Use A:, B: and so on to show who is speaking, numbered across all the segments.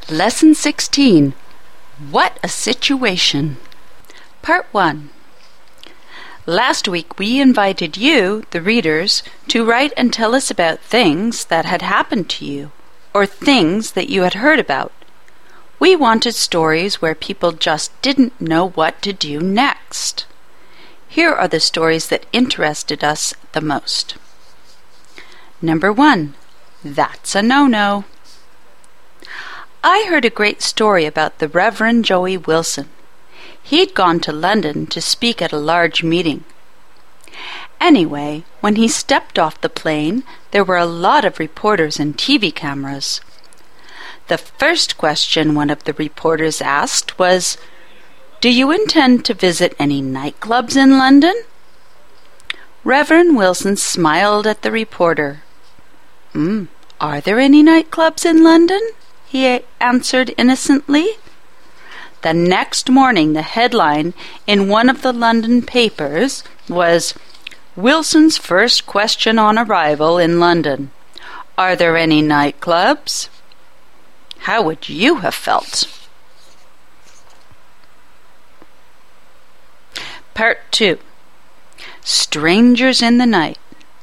A: Lesson 16. What a Situation. Part 1. Last week we invited you, the readers, to write and tell us about things that had happened to you, or things that you had heard about. We wanted stories where people just didn't know what to do next. Here are the stories that interested us the most. Number 1. That's a no-no. I heard a great story about the Reverend Joey Wilson. He'd gone to London to speak at a large meeting. Anyway, when he stepped off the plane, there were a lot of reporters and TV cameras. The first question one of the reporters asked was, "Do you intend to visit any nightclubs in London?" Reverend Wilson smiled at the reporter. Are there any nightclubs in London?" he answered innocently. The next morning, the headline in one of the London papers was, "Wilson's first question on arrival in London. Are there any nightclubs?" How would you have felt? Part 2. Strangers in the Night.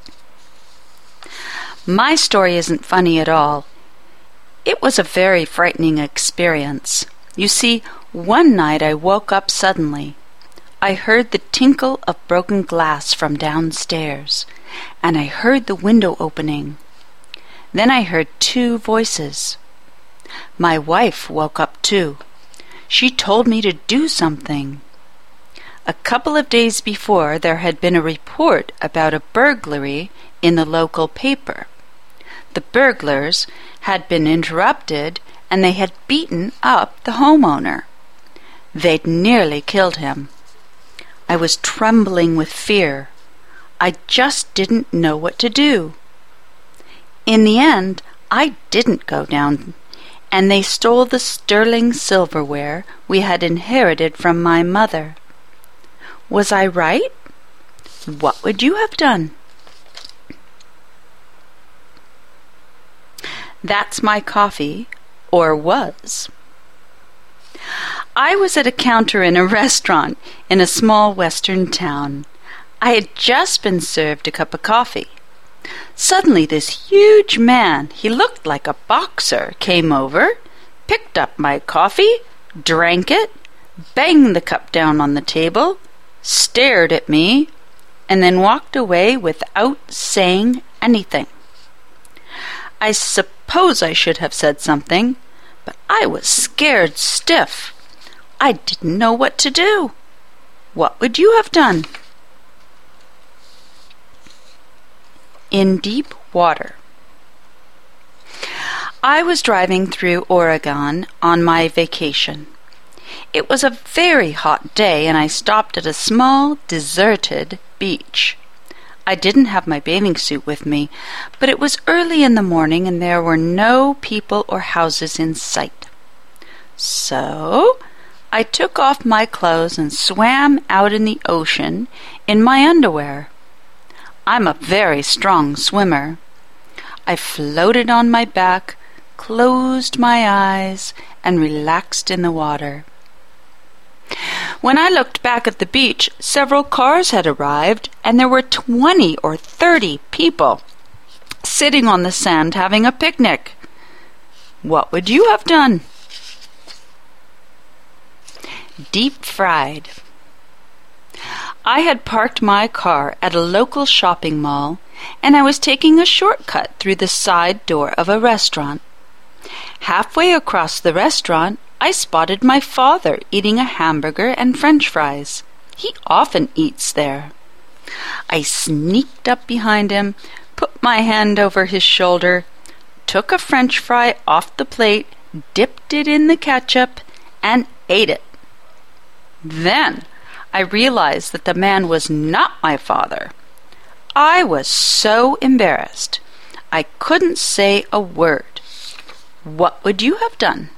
A: My story isn't funny at all. It was a very frightening experience. You see, one night I woke up suddenly. I heard the tinkle of broken glass from downstairs, and I heard the window opening. Then I heard 2 voices. My wife woke up too. She told me to do something. A couple of days before, there had been a report about a burglary in the local paper. The burglars had been interrupted, and they had beaten up the homeowner. They'd nearly killed him. I was trembling with fear. I just didn't know what to do. In the end, I didn't go down, and they stole the sterling silverware we had inherited from my mother. Was I right? What would you have done? That's my coffee, or was. I was at a counter in a restaurant in a small western town. I had just been served a cup of coffee. Suddenly this huge man, he looked like a boxer, came over, picked up my coffee, drank it, banged the cup down on the table, stared at me, and then walked away without saying anything. I suppose I should have said something, but I was scared stiff. I didn't know what to do. What would you have done? In deep water. I was driving through Oregon on my vacation. It was a very hot day, and I stopped at a small, deserted beach. I didn't have my bathing suit with me, but it was early in the morning and there were no people or houses in sight. So I took off my clothes and swam out in the ocean in my underwear. I'm a very strong swimmer. I floated on my back, closed my eyes, and relaxed in the water. When I looked back at the beach, several cars had arrived, and there were 20 or 30 people sitting on the sand having a picnic. What would you have done? Deep fried. I had parked my car at a local shopping mall, and I was taking a shortcut through the side door of a restaurant. Halfway across the restaurant, I spotted my father eating a hamburger and French fries. He often eats there. I sneaked up behind him, put my hand over his shoulder, took a French fry off the plate, dipped it in the ketchup, and ate it. Then I realized that the man was not my father. I was so embarrassed. I couldn't say a word. What would you have done?